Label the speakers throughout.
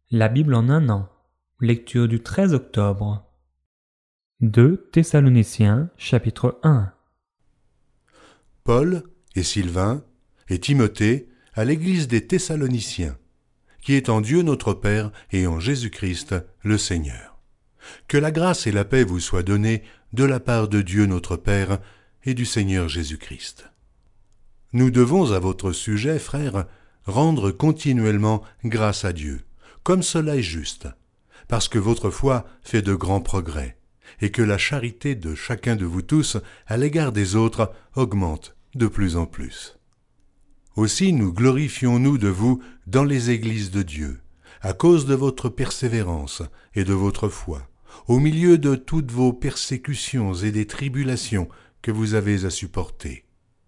Speaker 1: La Bible en un an. Lecture du 13 octobre. 2 Thessaloniciens, chapitre 1.
Speaker 2: Paul et Sylvain et Timothée à l'église des Thessaloniciens, qui est en Dieu notre Père et en Jésus-Christ le Seigneur. Que la grâce et la paix vous soient données de la part de Dieu notre Père et du Seigneur Jésus-Christ. Nous devons à votre sujet, frères, rendre continuellement grâce à Dieu, comme cela est juste, parce que votre foi fait de grands progrès, et que la charité de chacun de vous tous à l'égard des autres augmente de plus en plus. Aussi nous glorifions-nous de vous dans les églises de Dieu, à cause de votre persévérance et de votre foi, au milieu de toutes vos persécutions et des tribulations que vous avez à supporter.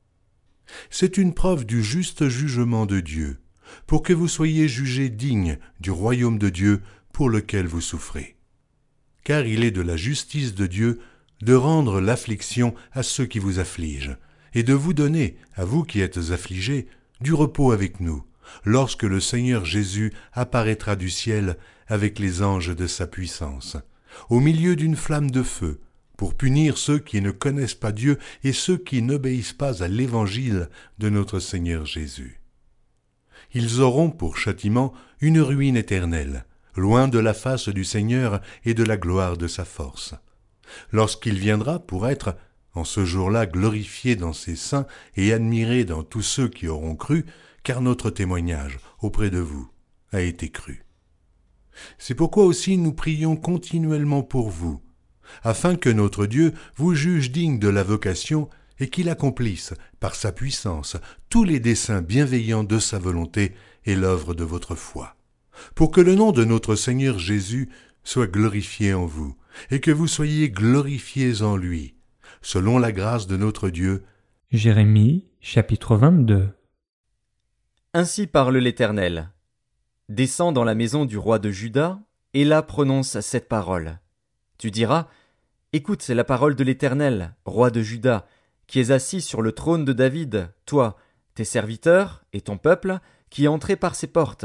Speaker 2: C'est une preuve du juste jugement de Dieu, pour que vous soyez jugés dignes du royaume de Dieu pour lequel vous souffrez. Car il est de la justice de Dieu de rendre l'affliction à ceux qui vous affligent, et de vous donner, à vous qui êtes affligés, du repos avec nous, lorsque le Seigneur Jésus apparaîtra du ciel avec les anges de sa puissance, au milieu d'une flamme de feu, pour punir ceux qui ne connaissent pas Dieu et ceux qui n'obéissent pas à l'évangile de notre Seigneur Jésus. Ils auront pour châtiment une ruine éternelle, loin de la face du Seigneur et de la gloire de sa force. Lorsqu'il viendra pour être, en ce jour-là, glorifié dans ses saints et admiré dans tous ceux qui auront cru, car notre témoignage auprès de vous a été cru. C'est pourquoi aussi nous prions continuellement pour vous, afin que notre Dieu vous juge digne de la vocation et qu'il accomplisse, par sa puissance, tous les desseins bienveillants de sa volonté et l'œuvre de votre foi, pour que le nom de notre Seigneur Jésus soit glorifié en vous, et que vous soyez glorifiés en lui, selon la grâce de notre Dieu.
Speaker 1: Jérémie, chapitre 22.
Speaker 3: Ainsi parle l'Éternel. Descends dans la maison du roi de Juda, et là prononce cette parole. Tu diras, écoute, c'est la parole de l'Éternel, roi de Juda, qui es assis sur le trône de David, toi, tes serviteurs et ton peuple, qui entrez par ses portes.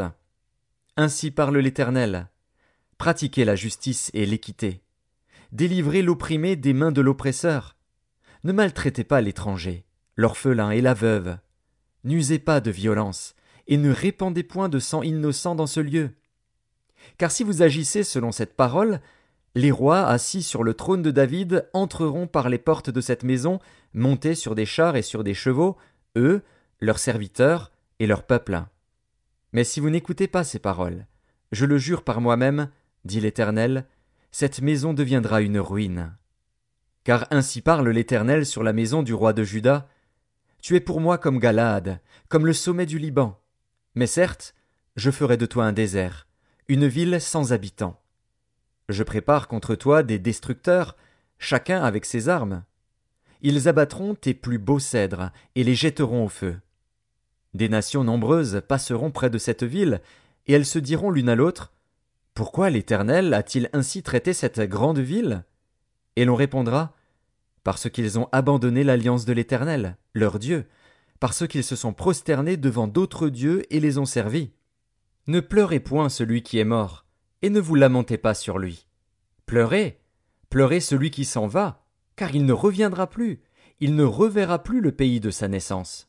Speaker 3: Ainsi parle l'Éternel. Pratiquez la justice et l'équité. Délivrez l'opprimé des mains de l'oppresseur. Ne maltraitez pas l'étranger, l'orphelin et la veuve. N'usez pas de violence, et ne répandez point de sang innocent dans ce lieu. Car si vous agissez selon cette parole, les rois assis sur le trône de David entreront par les portes de cette maison, montés sur des chars et sur des chevaux, eux, leurs serviteurs et leur peuple. Mais si vous n'écoutez pas ces paroles, je le jure par moi-même, dit l'Éternel, cette maison deviendra une ruine. Car ainsi parle l'Éternel sur la maison du roi de Juda. Tu es pour moi comme Galaad, comme le sommet du Liban. Mais certes, je ferai de toi un désert, une ville sans habitants. Je prépare contre toi des destructeurs, chacun avec ses armes. Ils abattront tes plus beaux cèdres et les jetteront au feu. Des nations nombreuses passeront près de cette ville, et elles se diront l'une à l'autre, « Pourquoi l'Éternel a-t-il ainsi traité cette grande ville ?» Et l'on répondra, « Parce qu'ils ont abandonné l'alliance de l'Éternel, leur Dieu, parce qu'ils se sont prosternés devant d'autres dieux et les ont servis. Ne pleurez point celui qui est mort, et ne vous lamentez pas sur lui. Pleurez, pleurez celui qui s'en va, car il ne reviendra plus, il ne reverra plus le pays de sa naissance.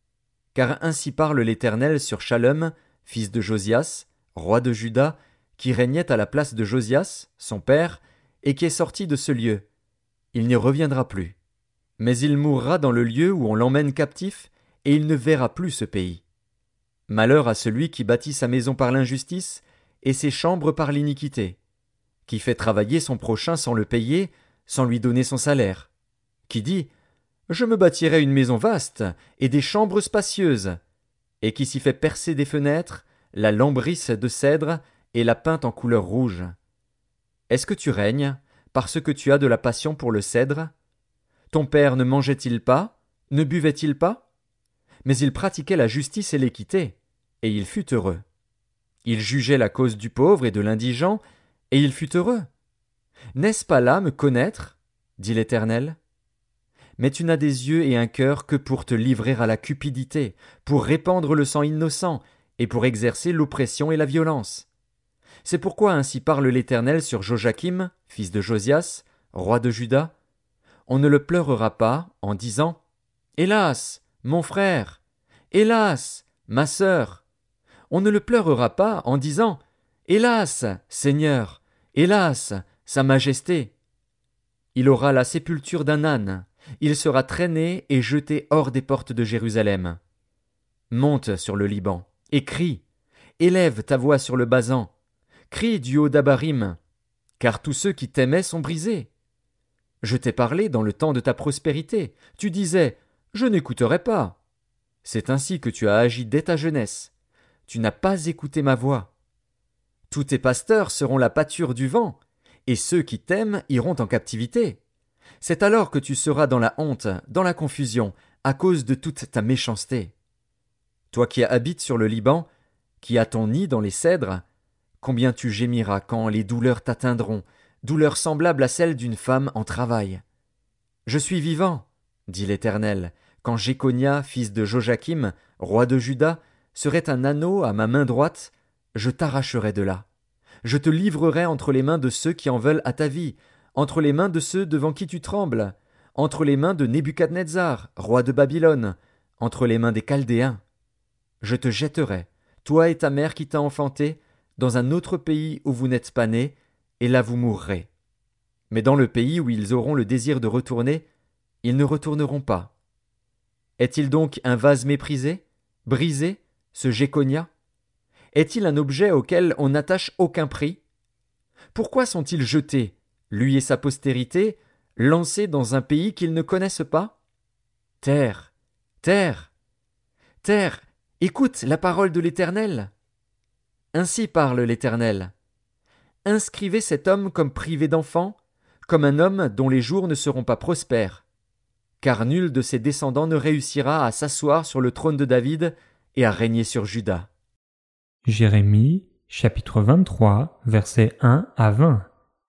Speaker 3: Car ainsi parle l'Éternel sur Shallum, fils de Josias, roi de Juda, qui régnait à la place de Josias, son père, et qui est sorti de ce lieu. Il n'y reviendra plus. Mais il mourra dans le lieu où on l'emmène captif, et il ne verra plus ce pays. Malheur à celui qui bâtit sa maison par l'injustice, et ses chambres par l'iniquité, qui fait travailler son prochain sans le payer, sans lui donner son salaire, qui dit « Je me bâtirai une maison vaste et des chambres spacieuses », et qui s'y fait percer des fenêtres, la lambrisse de cèdre et la peinte en couleur rouge. Est-ce que tu règnes parce que tu as de la passion pour le cèdre? Ton père ne mangeait-il pas? Ne buvait-il pas? Mais il pratiquait la justice et l'équité, et il fut heureux. Il jugeait la cause du pauvre et de l'indigent, et il fut heureux. N'est-ce pas là me connaître? Dit l'Éternel. Mais tu n'as des yeux et un cœur que pour te livrer à la cupidité, pour répandre le sang innocent, et pour exercer l'oppression et la violence. C'est pourquoi ainsi parle l'Éternel sur Joachim, fils de Josias, roi de Juda. On ne le pleurera pas en disant « Hélas, mon frère! Hélas, ma sœur !» On ne le pleurera pas en disant « Hélas, Seigneur! Hélas, Sa Majesté !» Il aura la sépulture d'un âne, il sera traîné et jeté hors des portes de Jérusalem. Monte sur le Liban, et crie, élève ta voix sur le Basan, crie du haut d'Abarim, car tous ceux qui t'aimaient sont brisés. Je t'ai parlé dans le temps de ta prospérité, tu disais, je n'écouterai pas. C'est ainsi que tu as agi dès ta jeunesse, tu n'as pas écouté ma voix. Tous tes pasteurs seront la pâture du vent, et ceux qui t'aiment iront en captivité. C'est alors que tu seras dans la honte, dans la confusion, à cause de toute ta méchanceté. Toi qui habites sur le Liban, qui as ton nid dans les cèdres, combien tu gémiras quand les douleurs t'atteindront, douleurs semblables à celles d'une femme en travail. Je suis vivant, dit l'Éternel, quand Jéconia, fils de Joachim, roi de Juda, serait un anneau à ma main droite, je t'arracherai de là. Je te livrerai entre les mains de ceux qui en veulent à ta vie, entre les mains de ceux devant qui tu trembles, entre les mains de Nebuchadnezzar, roi de Babylone, entre les mains des Chaldéens. Je te jetterai, toi et ta mère qui t'a enfanté, dans un autre pays où vous n'êtes pas nés, et là vous mourrez. Mais dans le pays où ils auront le désir de retourner, ils ne retourneront pas. Est-il donc un vase méprisé, brisé, ce Jéconia? Est-il un objet auquel on n'attache aucun prix? Pourquoi sont-ils jetés, lui et sa postérité, lancés dans un pays qu'ils ne connaissent pas? Terre, terre, terre, écoute la parole de l'Éternel. Ainsi parle l'Éternel. Inscrivez cet homme comme privé d'enfant, comme un homme dont les jours ne seront pas prospères. Car nul de ses descendants ne réussira à s'asseoir sur le trône de David et à régner sur Juda.
Speaker 1: Jérémie, chapitre 23, versets 1 à 20.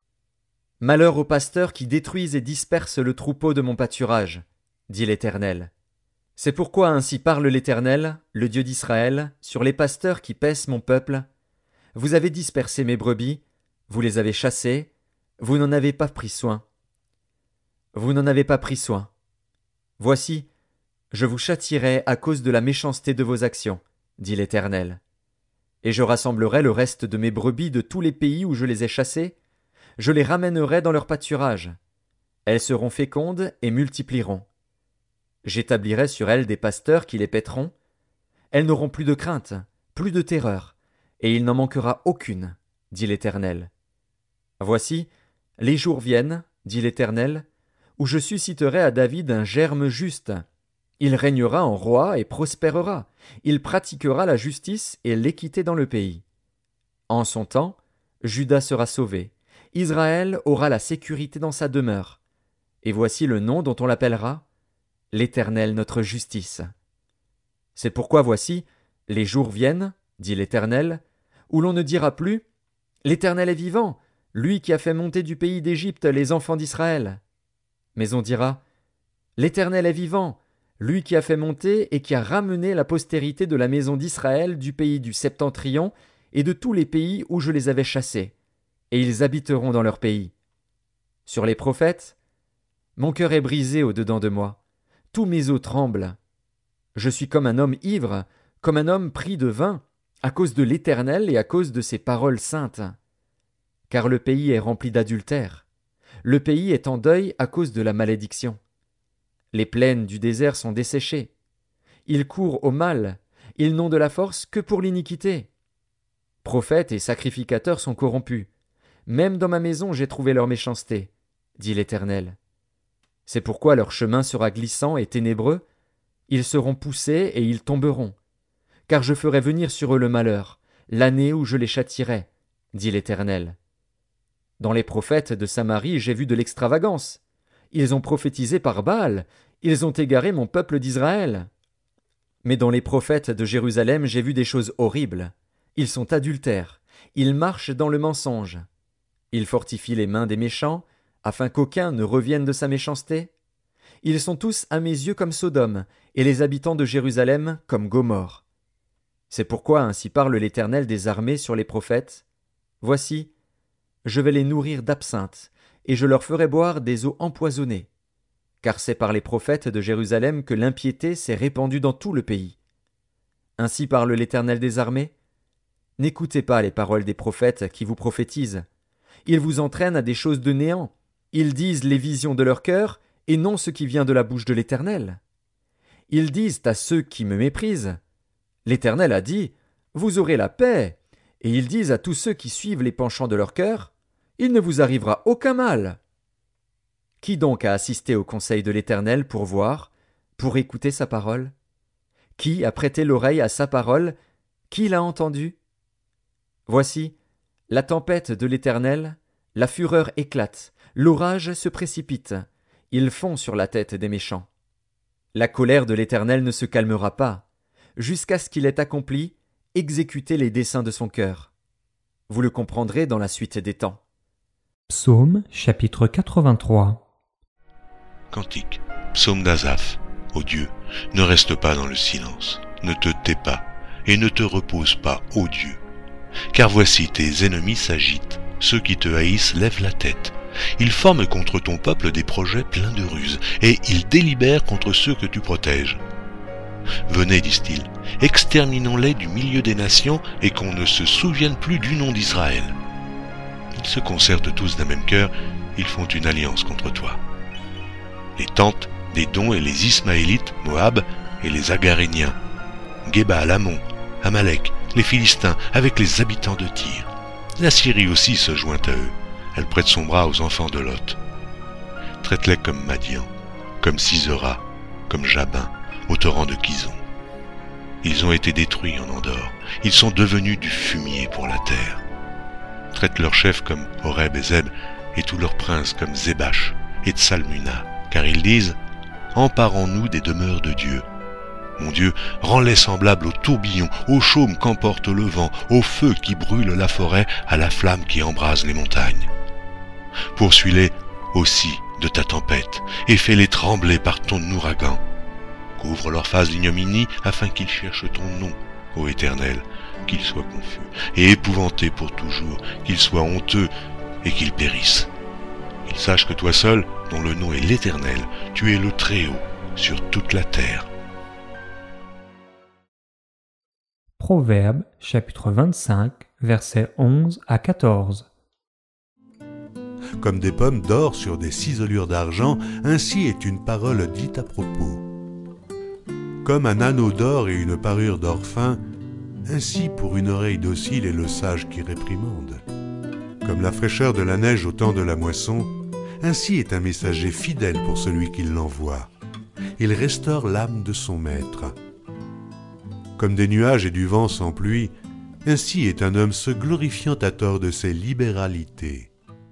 Speaker 3: Malheur aux pasteurs qui détruisent et dispersent le troupeau de mon pâturage, dit l'Éternel. C'est pourquoi ainsi parle l'Éternel, le Dieu d'Israël, sur les pasteurs qui paissent mon peuple. Vous avez dispersé mes brebis, vous les avez chassées, vous n'en avez pas pris soin. Vous n'en avez pas pris soin. Voici, je vous châtierai à cause de la méchanceté de vos actions, dit l'Éternel. Et je rassemblerai le reste de mes brebis de tous les pays où je les ai chassées, je les ramènerai dans leur pâturage. Elles seront fécondes et multiplieront. J'établirai sur elles des pasteurs qui les paîtront. Elles n'auront plus de crainte, plus de terreur, et il n'en manquera aucune, dit l'Éternel. Voici, les jours viennent, dit l'Éternel, où je susciterai à David un germe juste. Il régnera en roi et prospérera. Il pratiquera la justice et l'équité dans le pays. En son temps, Juda sera sauvé. Israël aura la sécurité dans sa demeure. Et voici le nom dont on l'appellera l'Éternel notre justice. C'est pourquoi voici, les jours viennent, dit l'Éternel, où l'on ne dira plus l'Éternel est vivant, lui qui a fait monter du pays d'Égypte les enfants d'Israël. Mais on dira l'Éternel est vivant, lui qui a fait monter et qui a ramené la postérité de la maison d'Israël du pays du Septentrion et de tous les pays où je les avais chassés, et ils habiteront dans leur pays. Sur les prophètes, mon cœur est brisé au-dedans de moi, tous mes os tremblent. Je suis comme un homme ivre, comme un homme pris de vin, à cause de l'Éternel et à cause de ses paroles saintes. Car le pays est rempli d'adultère, le pays est en deuil à cause de la malédiction. Les plaines du désert sont desséchées. Ils courent au mal, ils n'ont de la force que pour l'iniquité. Prophètes et sacrificateurs sont corrompus. Même dans ma maison j'ai trouvé leur méchanceté, dit l'Éternel. C'est pourquoi leur chemin sera glissant et ténébreux, ils seront poussés et ils tomberont. Car je ferai venir sur eux le malheur, l'année où je les châtierai, dit l'Éternel. Dans les prophètes de Samarie j'ai vu de l'extravagance. Ils ont prophétisé par Baal, ils ont égaré mon peuple d'Israël. Mais dans les prophètes de Jérusalem j'ai vu des choses horribles. Ils sont adultères, ils marchent dans le mensonge. Ils fortifient les mains des méchants, afin qu'aucun ne revienne de sa méchanceté. Ils sont tous à mes yeux comme Sodome, et les habitants de Jérusalem comme Gomorrhe. C'est pourquoi ainsi parle l'Éternel des armées sur les prophètes. Voici, je vais les nourrir d'absinthe, et je leur ferai boire des eaux empoisonnées, car c'est par les prophètes de Jérusalem que l'impiété s'est répandue dans tout le pays. Ainsi parle l'Éternel des armées. N'écoutez pas les paroles des prophètes qui vous prophétisent. Ils vous entraînent à des choses de néant. Ils disent les visions de leur cœur, et non ce qui vient de la bouche de l'Éternel. Ils disent à ceux qui me méprisent, l'Éternel a dit, vous aurez la paix. Et ils disent à tous ceux qui suivent les penchants de leur cœur, il ne vous arrivera aucun mal. Qui donc a assisté au conseil de l'Éternel pour voir, pour écouter sa parole? Qui a prêté l'oreille à sa parole? Qui l'a entendu? Voici, la tempête de l'Éternel, la fureur éclate, l'orage se précipite, il fond sur la tête des méchants. La colère de l'Éternel ne se calmera pas, jusqu'à ce qu'il ait accompli, exécuté les desseins de son cœur. Vous le comprendrez dans la suite des temps.
Speaker 1: Psaume chapitre 83.
Speaker 2: Cantique, psaume d'Asaph. Ô Dieu, ne reste pas dans le silence, ne te tais pas, et ne te repose pas, ô Dieu. Car voici tes ennemis s'agitent, ceux qui te haïssent lèvent la tête. Ils forment contre ton peuple des projets pleins de ruses, et ils délibèrent contre ceux que tu protèges. Venez, disent-ils, exterminons-les du milieu des nations, et qu'on ne se souvienne plus du nom d'Israël. Ils se concertent tous d'un même cœur, ils font une alliance contre toi. Les Tantes, les Dons et les Ismaélites, Moab et les Agaréniens, Géba, Amon, Amalek, les Philistins, avec les habitants de Tyr. La Syrie aussi se joint à eux. Elle prête son bras aux enfants de Lot. Traite-les comme Madian, comme Sisera, comme Jabin, au torrent de Kison. Ils ont été détruits en Andorre. Ils sont devenus du fumier pour la terre. Traite leurs chefs comme Horeb et Zeb, et tous leurs princes comme Zébach et Tsalmuna, car ils disent « Emparons-nous des demeures de Dieu ». Mon Dieu, rends-les semblables au tourbillon, au chaume qu'emporte le vent, au feu qui brûle la forêt, à la flamme qui embrase les montagnes. Poursuis-les aussi de ta tempête, et fais-les trembler par ton ouragan. Couvre leur face d'ignominie, afin qu'ils cherchent ton nom, ô Éternel, qu'ils soient confus, et épouvantés pour toujours, qu'ils soient honteux, et qu'ils périssent. Qu'ils sachent que toi seul, dont le nom est l'Éternel, tu es le Très-Haut sur toute la terre.
Speaker 1: Proverbes chapitre 25, versets 11 à 14.
Speaker 2: Comme des pommes d'or sur des ciselures d'argent, ainsi est une parole dite à propos. Comme un anneau d'or et une parure d'or fin, ainsi pour une oreille docile est le sage qui réprimande. Comme la fraîcheur de la neige au temps de la moisson, ainsi est un messager fidèle pour celui qui l'envoie. Il restaure l'âme de son maître. Comme des nuages et du vent sans pluie, ainsi est un homme se glorifiant à tort de ses libéralités.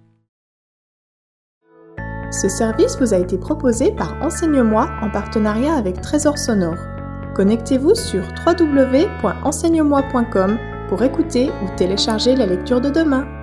Speaker 4: Ce service vous a été proposé par Enseigne-moi en partenariat avec Trésor Sonore. Connectez-vous sur www.enseigne-moi.com pour écouter ou télécharger la lecture de demain.